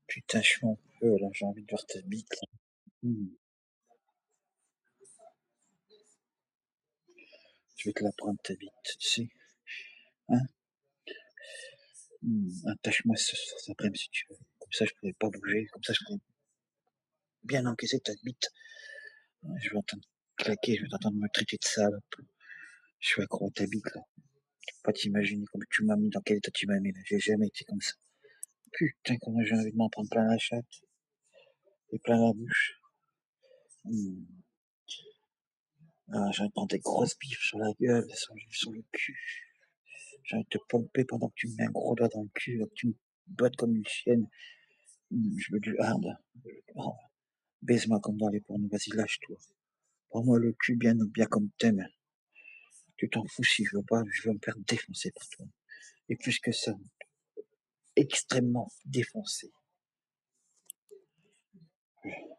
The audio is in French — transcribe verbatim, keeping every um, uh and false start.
Putain, je suis en feu là, j'ai envie de voir ta bite là. Mmh. Je vais te la prendre ta bite, tu sais? Hein? Mmh. Attache-moi ce cet après-midi si tu veux. Comme ça je pourrais pas bouger, comme ça je pourrais bien encaisser ta bite. Je vais entendre claquer, je vais t'entendre me traiter de salope. Je suis accro à ta bite là. Tu peux pas t'imaginer comme tu m'as mis, dans quel état tu m'as mis là. J'ai jamais été comme ça. Putain, comment j'ai envie de m'en prendre plein la chatte et plein la bouche. Mmh. Ah, j'ai envie de prendre des grosses biffes sur la gueule, sur, sur le cul. J'ai envie de te pomper pendant que tu me mets un gros doigt dans le cul, que tu me boites comme une chienne. Mmh, je veux du hard. Oh, baise-moi comme dans les pornos, vas-y, lâche-toi. Prends-moi le cul bien, bien comme t'aimes. Tu t'en fous si je veux pas, je veux me faire défoncer par toi. Et plus que ça, extrêmement défoncé.